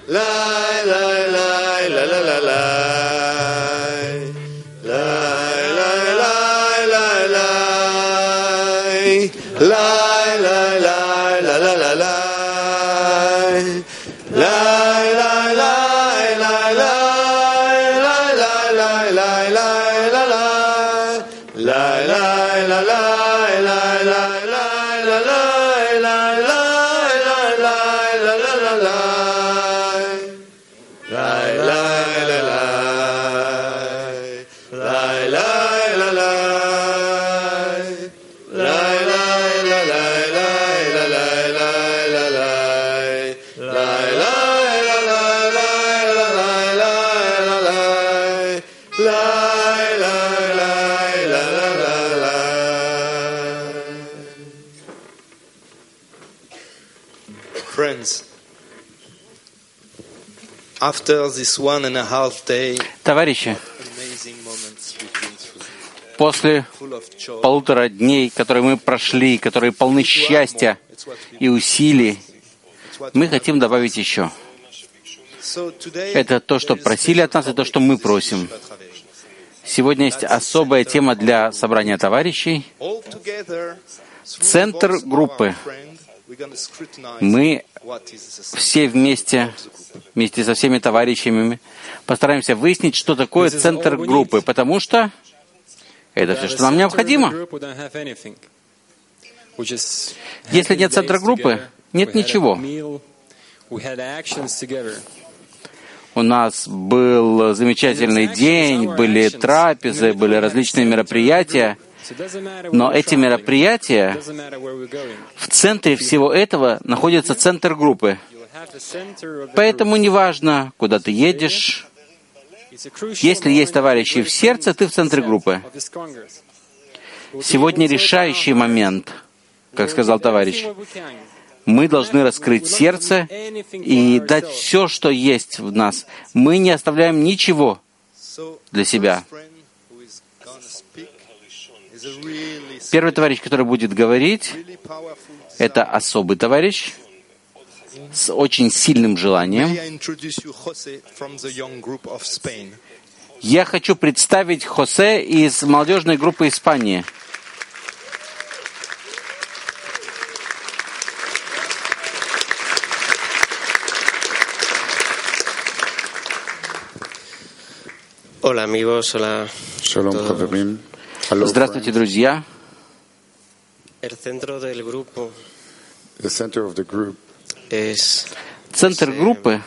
Товарищи, после 1,5 дней, которые мы прошли, которые полны счастья и усилий, мы хотим добавить еще. Это то, что просили от нас, и то, что мы просим. Сегодня есть особая тема для собрания товарищей. Центр группы. Мы все вместе со всеми товарищами, постараемся выяснить, что такое центр группы, потому что это все, что нам необходимо. Если нет центра группы, нет ничего. У нас был замечательный день, были трапезы, были различные мероприятия. Но эти мероприятия, в центре всего этого находится центр группы. Поэтому неважно, куда ты едешь, если есть товарищи в сердце, ты в центре группы. Сегодня решающий момент, как сказал товарищ. Мы должны раскрыть сердце и дать все, что есть в нас. Мы не оставляем ничего для себя. Первый товарищ, который будет говорить, это особый товарищ с очень сильным желанием. Я хочу представить Хосе из молодежной группы Испании. Hola amigos, hola. Здравствуйте, друзья. Центр группы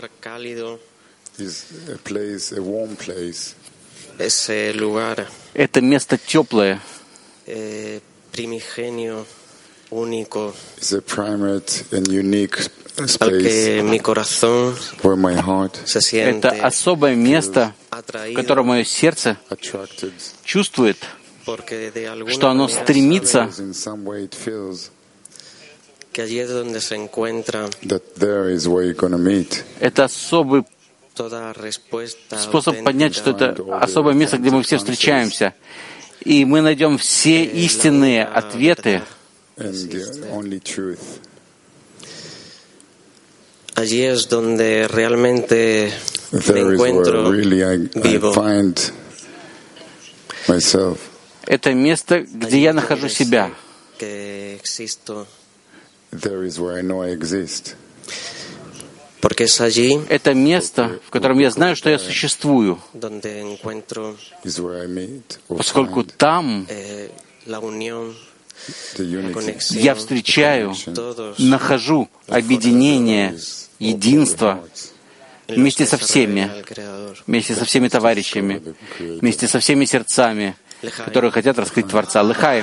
— это место теплое, это особое место, в котором мое сердце чувствует, что оно стремится это особый способ понять, что это особое место, где мы все встречаемся. И мы найдем все истинные ответы. Allí es donde realmente me encuentro vivo. Это место, где я нахожу себя. Это место, в котором я знаю, что я существую, поскольку там я встречаю, нахожу объединение, единство вместе со всеми товарищами, вместе со всеми сердцами, которые хотят раскрыть Творца. Лыхаим.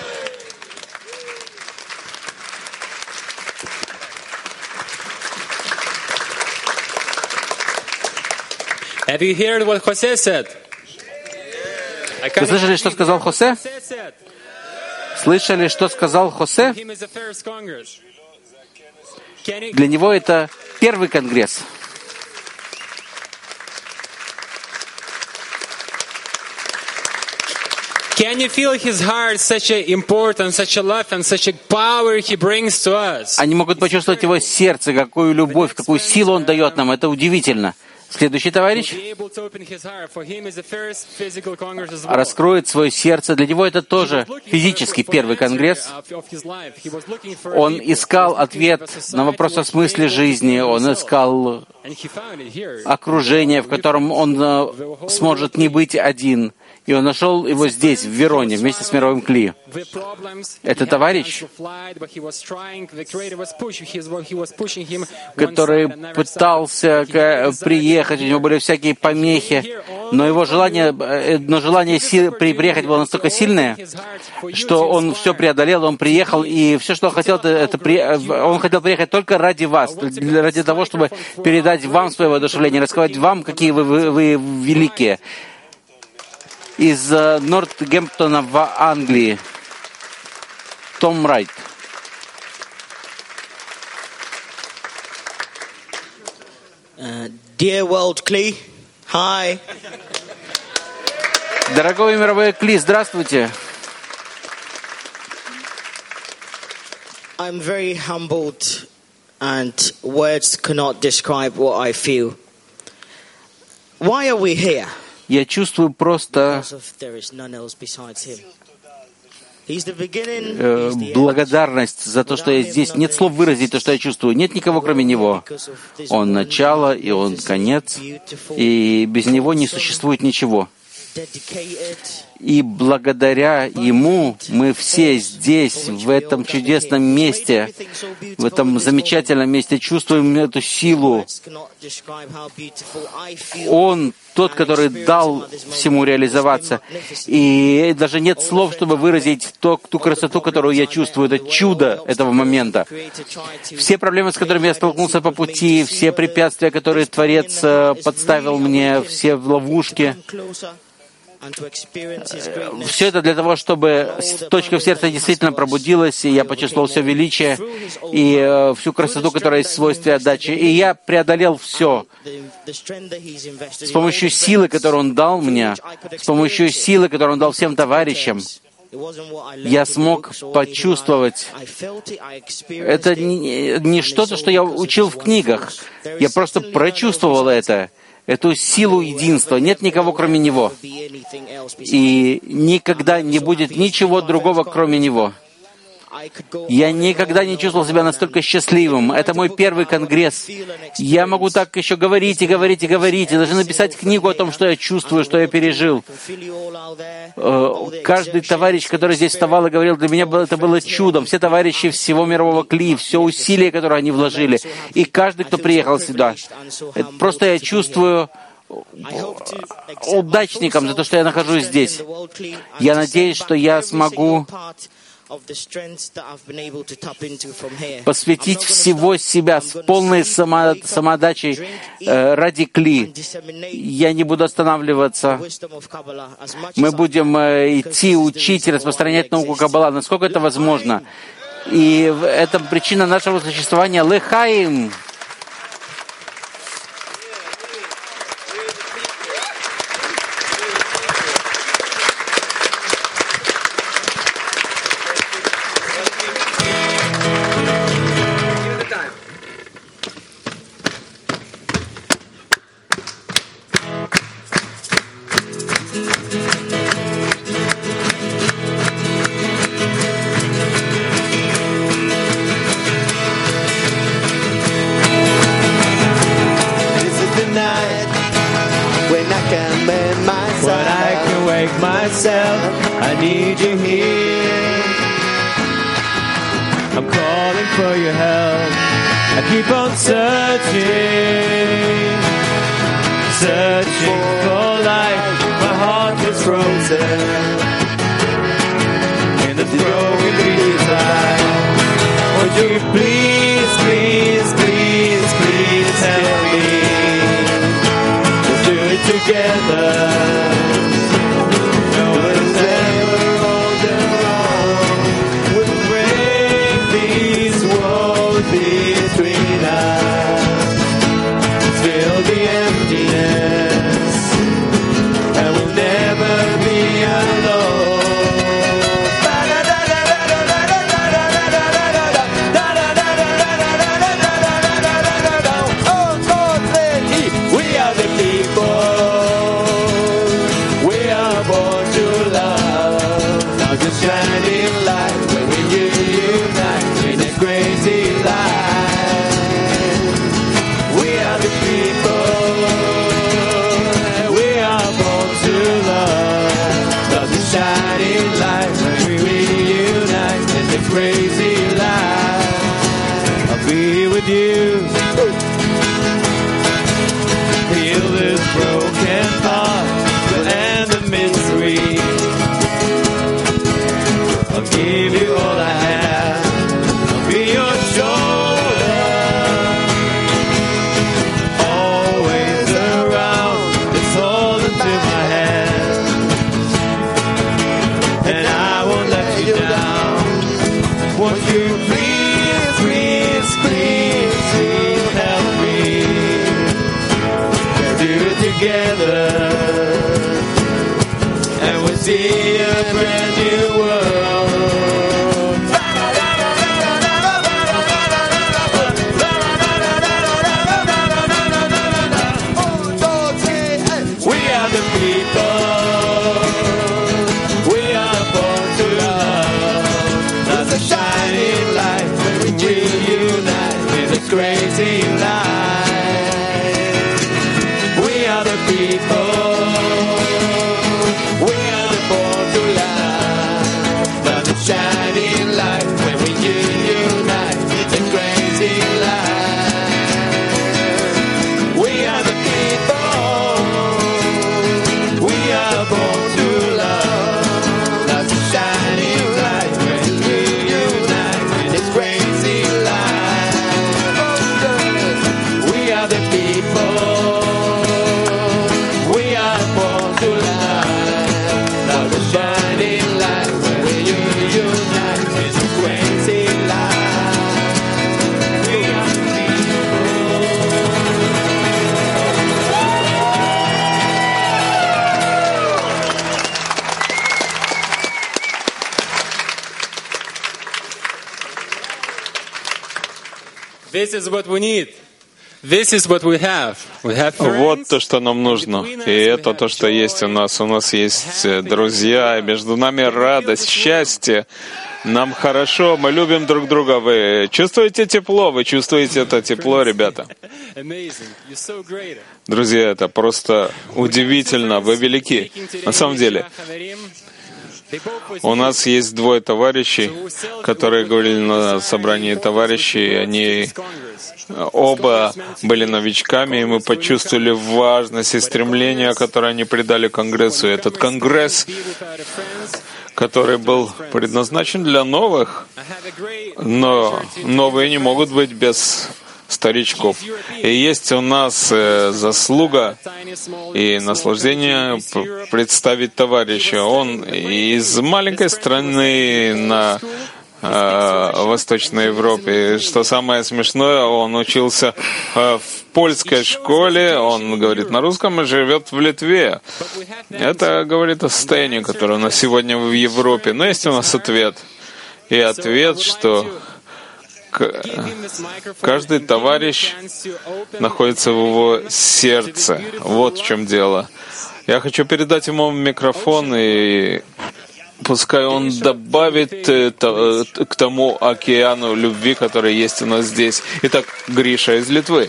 Вы слышали, что сказал Хосе? Слышали, что сказал Хосе? Для него это первый конгресс. Can you feel his heart, such a importance, such a love and such a power he brings to us? Они могут почувствовать его сердце, какую любовь, какую силу он дает нам. Это удивительно. Следующий товарищ раскроет свое сердце. Для него это тоже физический первый конгресс. Он искал ответ на вопрос о смысле жизни. Он искал окружение, в котором он сможет не быть один. И он нашел его здесь, в Вероне, вместе с мировым Кли. Это товарищ, который пытался приехать, у него были всякие помехи, но его желание приехать было настолько сильное, что он все преодолел, он приехал, и все, что он хотел, он хотел приехать только ради вас, ради того, чтобы передать вам свое воодушевление, рассказать вам, какие вы великие. Из Нортгемптона в Англии. Том Райт. Dear World Kli, hi. Дорогой мировой Кли, здравствуйте. I'm very humbled, and words cannot describe what I feel. Why are we here? Я чувствую просто благодарность за то, что я здесь. Нет слов выразить то, что я чувствую. Нет никого, кроме Него. Он начало, и Он конец, и без Него не существует ничего. И благодаря Ему мы все здесь, в этом чудесном месте, в этом замечательном месте, чувствуем эту силу. Он тот, который дал всему реализоваться. И даже нет слов, чтобы выразить ту красоту, которую я чувствую. Это чудо этого момента. Все проблемы, с которыми я столкнулся по пути, все препятствия, которые Творец подставил мне, все ловушки, все это для того, чтобы точка в сердце действительно пробудилась, и я почувствовал все величие и всю красоту, которая есть в свойстве отдачи. И я преодолел все с помощью силы, которую Он дал мне, с помощью силы, которую Он дал всем товарищам. Я смог почувствовать. Это не что-то, что я учил в книгах. Я просто прочувствовал это. Эту силу единства. Нет никого, кроме Него. И никогда не будет ничего другого, кроме Него. Я никогда не чувствовал себя настолько счастливым. Это мой первый конгресс. Я могу так еще говорить и говорить и говорить, и даже написать книгу о том, что я чувствую, что я пережил. Каждый товарищ, который здесь вставал и говорил, для меня это было чудом. Все товарищи всего мирового Кли, все усилия, которые они вложили. И каждый, кто приехал сюда. Просто я чувствую удачником за то, что я нахожусь здесь. Я надеюсь, что я смогу посвятить всего себя с полной самоотдачей ради Кли. Я не буду останавливаться. Мы будем идти, учить, распространять науку Каббала, насколько это возможно. И это причина нашего существования. Лехаим! I need you here. I'm calling for your help. I keep on searching for life. My heart is frozen in the throwing beats line. Would you please, please, please, please help me? Let's do it together. Between us, fill the emptiness, and we'll never be alone. together, and we'll see a brand new world. We are the people, we are born to love. There's a shining light when we reunite with a crazy light. We are the people, we are the born to love. There's a shining light when we reunite with a crazy light. We are the people, we are born to love. There's a shining light when we unite with this crazy light. We are the people, we are born to love. There's a shining light when we unite with this crazy light. We are the This is what we need. This is what we have. We have Вот friends. то, что нам нужно. И это то, что есть у нас. У нас есть друзья, и между нами радость, счастье. Нам хорошо, мы любим друг друга. Вы чувствуете тепло? Вы чувствуете это тепло, ребята? Amazing. You're so great. Друзья, это просто удивительно. Вы велики. На самом деле, у нас есть двое товарищей, которые говорили на собрании товарищей. Они оба были новичками, и мы почувствовали важность и стремление, которое они придали Конгрессу. И этот Конгресс, который был предназначен для новых, но новые не могут быть без старичков. И есть у нас заслуга и наслаждение представить товарища. Он из маленькой страны на Восточной Европе. Что самое смешное, он учился в польской школе, он говорит на русском и живет в Литве. Это говорит о состоянии, которое у нас сегодня в Европе. Но есть у нас ответ. И ответ, что каждый товарищ находится в его сердце. Вот в чем дело. Я хочу передать ему микрофон, и пускай он добавит к тому океану любви, который есть у нас здесь. Итак, Гриша из Литвы.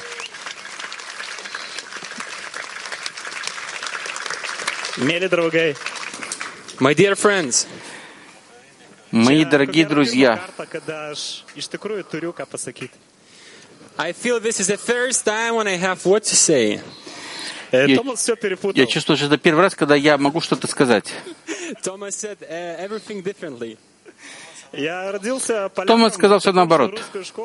My dear friends, Мои дорогие друзья, I feel this is the first time when I have what to say. я чувствую, что это первый раз, когда я могу что-то сказать. Thomas said everything differently. Томас сказал все наоборот.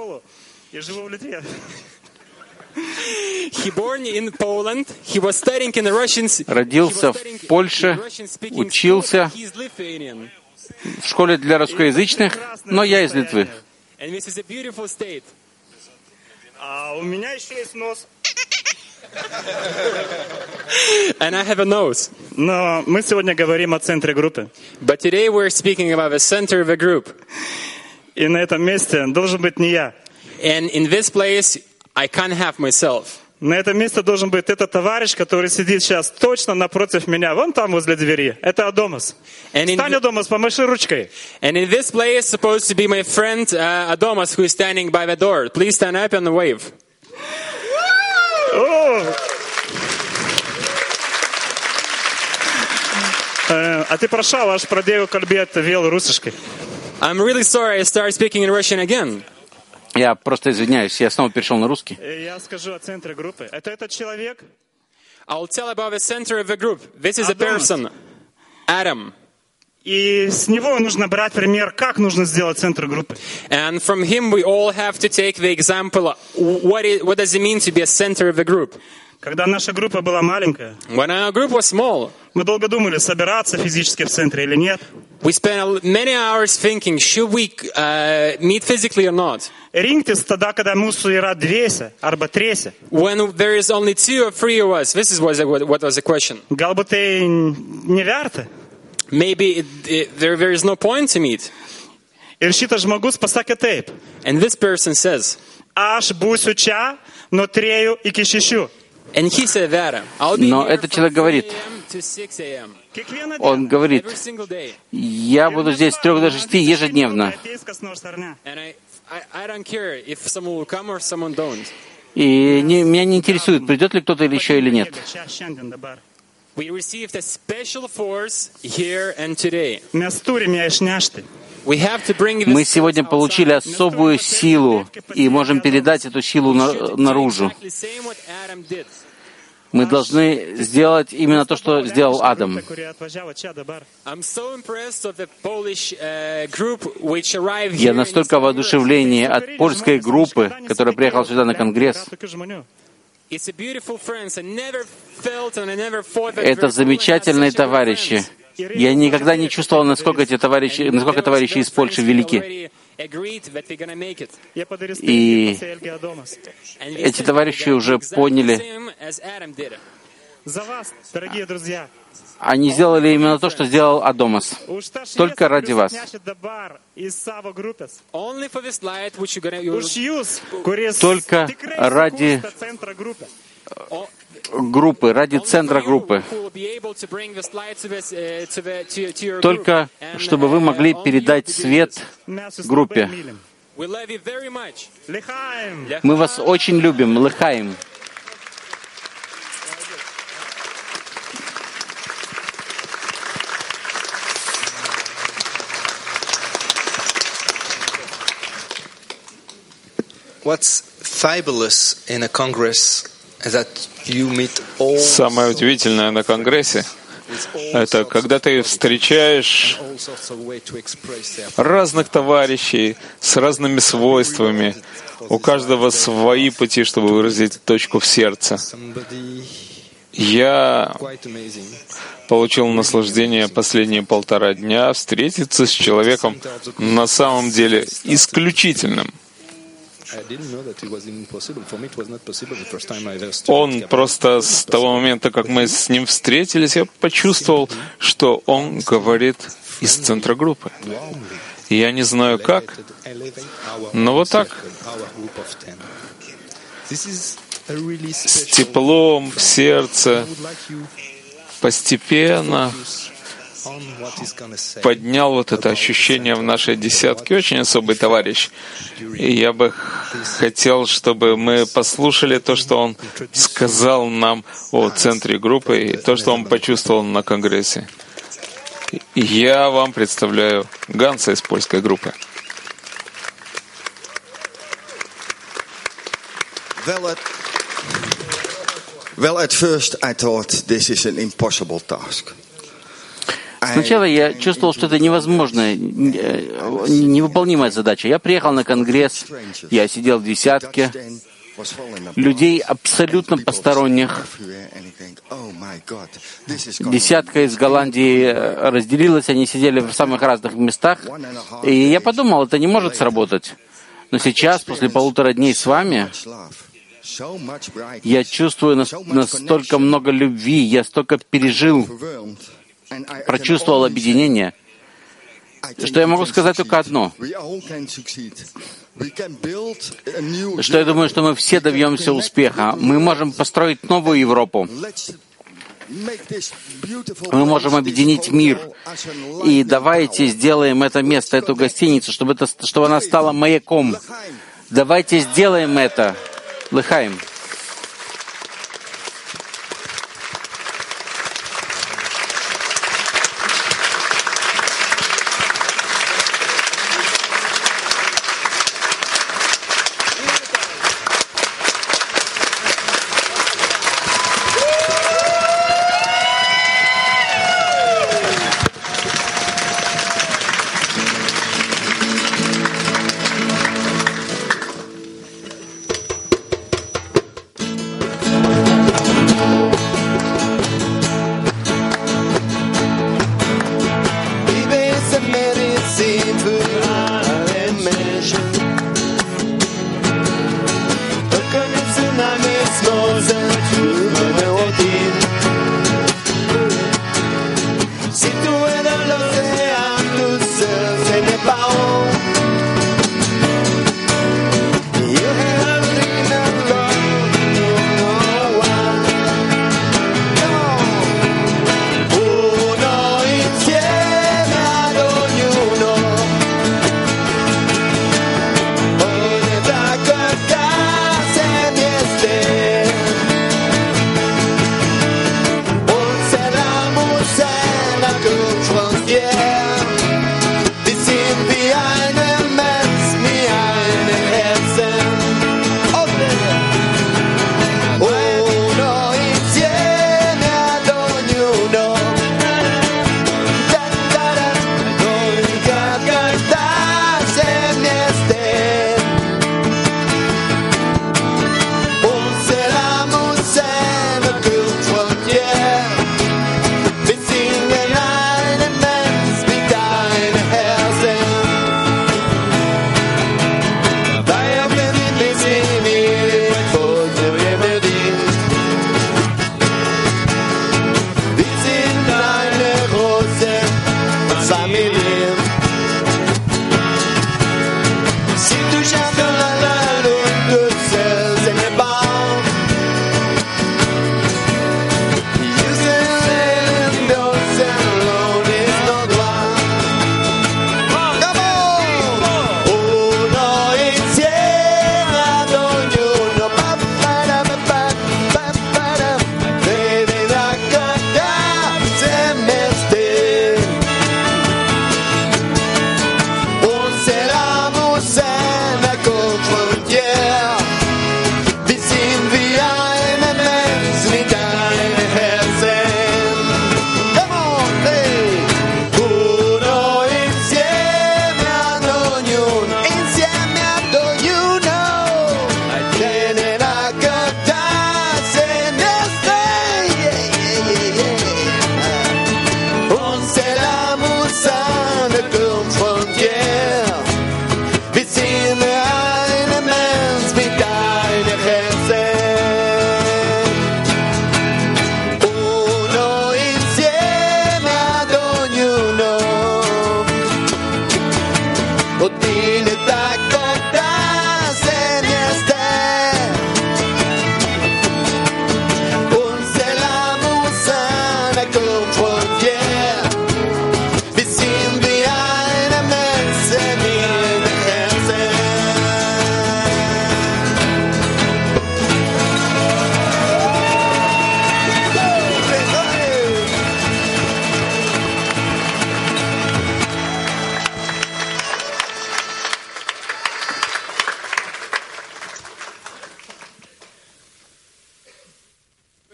He born in Poland. He was studying in the Russian. Родился в Польше, учился He's Lithuanian. в школе для русскоязычных, но я из Литвы. And this is a beautiful state. У меня еще есть нос. And I have a nose. Но мы сегодня говорим о центре группы. But today we're speaking about the center of a group. И на этом месте должен быть не я. And in this place, I can't have myself. На этом месте должен быть этот товарищ, который сидит сейчас точно напротив меня, вон там возле двери. Это Адомас. Встань, Адомас, помаши ручкой. And in this place is supposed to be my friend Adomas, who is standing by the door. Please stand up and wave. А ты прошел, аж продею кальбет вел русышкой. I'm really sorry I started speaking in Russian again. Я просто извиняюсь, я снова перешел на русский. Я скажу о центре группы. Это этот человек. I'll tell about the center of the group. This is a person, Adam. И с него нужно брать пример, как нужно сделать центр группы. And from him we all have to take the example, what does it mean to be a center of the group? Когда наша группа была маленькая, when our group was small, мы долго думали, собираться физически в центре или нет. we spent many hours thinking, should we meet physically or not? Rinktis tada, kada mūsų yra dviese arba triese. When there is only 2 or 3 of us, this is what was the question. Galbūt tai neverta. Maybe there is no point to meet. Ir šitas žmogus pasakė taip. And this person says, Aš būsiu čia nuo 3 iki 6. and he said that, I'll be Но here этот from человек 3 говорит, a.m. to 6 a.m. Kiekvieną он dieną. говорит, every single day. я буду здесь с 3 до 6 ежедневно. Ateis kas nors ar ne. And I don't care if someone will come or someone don't. И меня не интересует, придет ли кто-то или еще или нет. Čia šiandien dabar. We received a special force here and today. Mes turime ją išnešti. We have to bring Мы this сегодня получили особую силу и можем передать эту силу наружу. exactly same what Adam did. Мы должны сделать именно то, что сделал Адам. Kurie atvažiavo čia dabar. I'm so impressed of the Polish group which arrived here. Я in настолько Eastern Europe. воодушевление от польской группы, которая приехала сюда на конгресс. Yra tokių žmonių. It's a beautiful friends. I never felt and I never thought that Это we're замечательные such a good товарищи. friends. Я никогда не чувствовал, насколько товарищи из Польши велики. Jie padarys И taip, kaip pasielgė Adomas. эти товарищи уже поняли, За вас, дорогие друзья. они сделали именно то, что сделал Адомас. Už tą Только šviesą, ради kurią вас. jūs nešit dabar į savo grupės. Only for this light which you're gonna Už jūs, kuris Только tikrai ради sukurs tą centrą grupę. группы, ради центра группы. Только чтобы вы могли передать свет Mes jūs группе. labai mylim. Lichaim. Мы вас очень любим, Лыхаим. What's fabulous in a Congress is that you meet all Самое удивительное на Конгрессе — это когда ты встречаешь разных товарищей с разными свойствами. У каждого свои пути, чтобы выразить точку в сердце. somebody Я quite amazing. получил наслаждение последние 1,5 дня встретиться с человеком на самом деле исключительным. I didn't know that it was impossible. For me, it was not possible the first time I ever studied. Он просто с того момента, как мы с ним встретились, я почувствовал, что он говорит из центра группы. Я не знаю как, но вот так, с теплом в сердце, постепенно поднял вот это ощущение в нашей десятке. Очень особый товарищ. И я бы хотел, чтобы мы послушали то, что он сказал нам о центре группы, и то, что он почувствовал на Конгрессе. Я вам представляю Ганса из польской группы. Well, at first I thought this is an impossible task. Сначала я чувствовал, что это невозможная, невыполнимая задача. Я приехал на конгресс, я сидел в десятке, людей абсолютно посторонних. Десятка из Голландии разделилась, они сидели в самых разных местах. И я подумал, это не может сработать. Но сейчас, после 1,5 дней с вами, я чувствую настолько много любви, я столько пережил, прочувствовал объединение, что я могу сказать только одно, что я думаю, что мы все добьемся успеха. Мы можем построить новую Европу. Мы можем объединить мир. И давайте сделаем это место, эту гостиницу, чтобы она стала маяком. Давайте сделаем это. Лыхаим.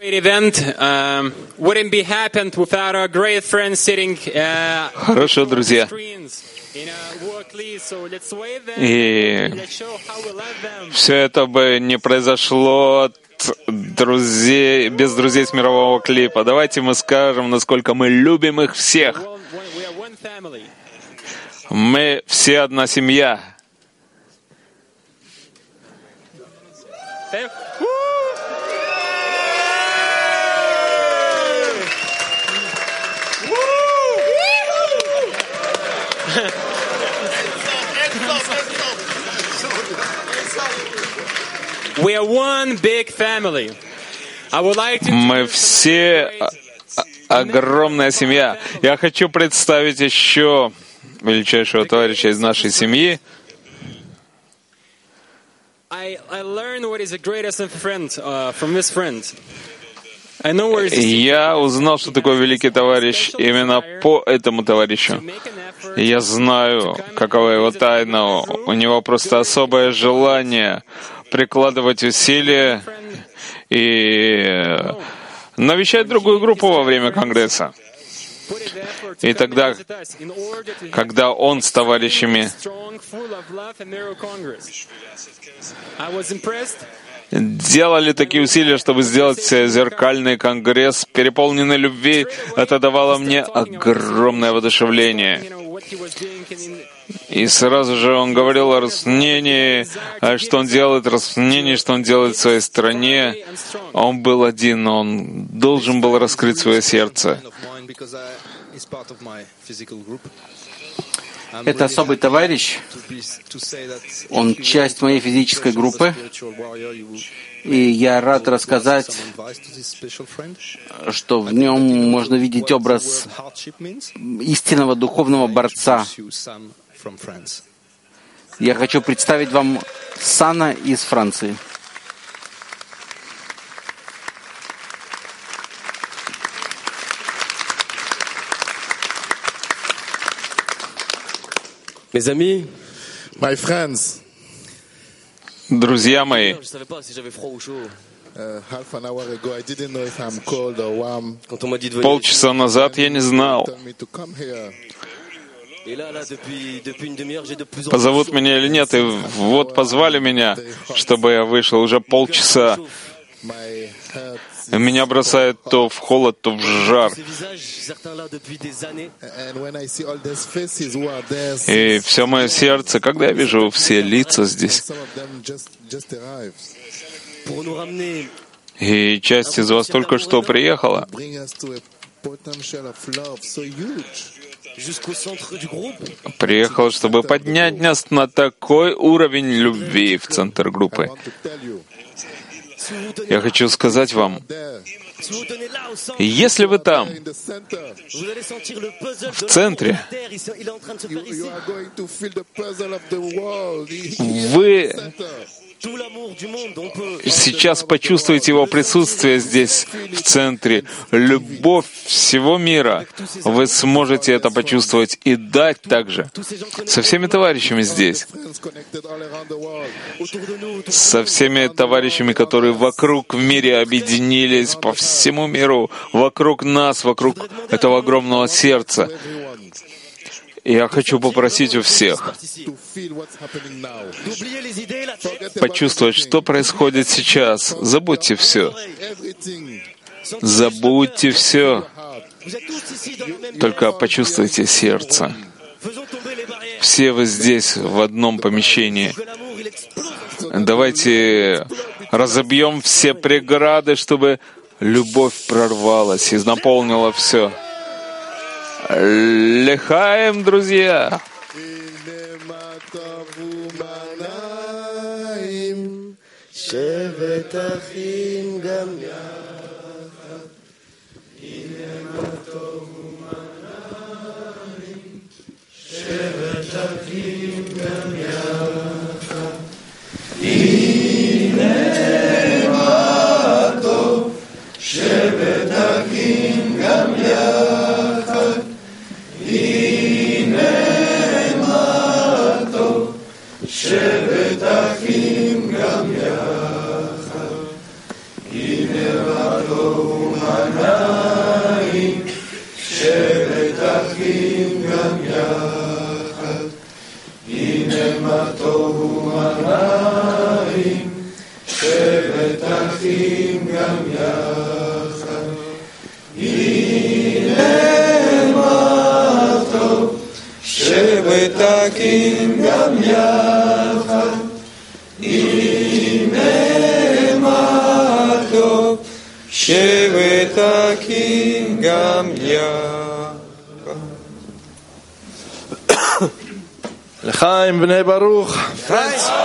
Хорошо, друзья. И все это бы не произошло от друзей, без друзей с мирового клипа. Давайте мы скажем, насколько мы любим их всех. Мы все одна семья. We are one big family. I would like to Мы все огромная семья. Я хочу представить еще величайшего товарища из нашей семьи. I learned what is the greatest friend from this friend. I know where is Я узнал, что такое великий товарищ именно по этому товарищу. Я знаю, какова его тайна. У него просто особое желание прикладывать усилия и навещать другую группу во время Конгресса. И тогда, когда он с товарищами делали такие усилия, чтобы сделать зеркальный конгресс, переполненный любви, это давало мне огромное воодушевление. И сразу же он говорил о распнении, что он делает, распнении, что он делает в своей стране. Он был один, но он должен был раскрыть свое сердце. Это особый товарищ, он часть моей физической группы, и я рад рассказать, что в нем можно видеть образ истинного духовного борца. Я хочу представить вам Сана из Франции. Mes amis, my friends, друзья мои, полчаса назад я не знал, позовут меня или нет, и вот позвали меня, чтобы я вышел уже полчаса. Меня бросает то в холод, то в жар. И все мое сердце, когда я вижу все лица здесь, и часть из вас только что приехала, приехала, чтобы поднять нас на такой уровень любви в центр группы. Я хочу сказать вам, если вы там, в центре, вы сейчас почувствуете его присутствие здесь, в центре, любовь всего мира. Вы сможете это почувствовать и дать также со всеми товарищами здесь, со всеми товарищами, которые вокруг в мире объединились по всему миру, вокруг нас, вокруг этого огромного сердца. Я хочу попросить у всех почувствовать, что происходит сейчас. Забудьте все. Забудьте все. Только почувствуйте сердце. Все вы здесь, в одном помещении. Давайте разобьем все преграды, чтобы любовь прорвалась и наполнила все. Лехаем, друзья! שבט אחים גם יחד, הנה מה טוב שבת אחים גם יחד. הנה מה טוב, שבת אחים גם יחד. הנה מה טוב, שבת אחים גם יחד. לחיים בני ברוך. Friends.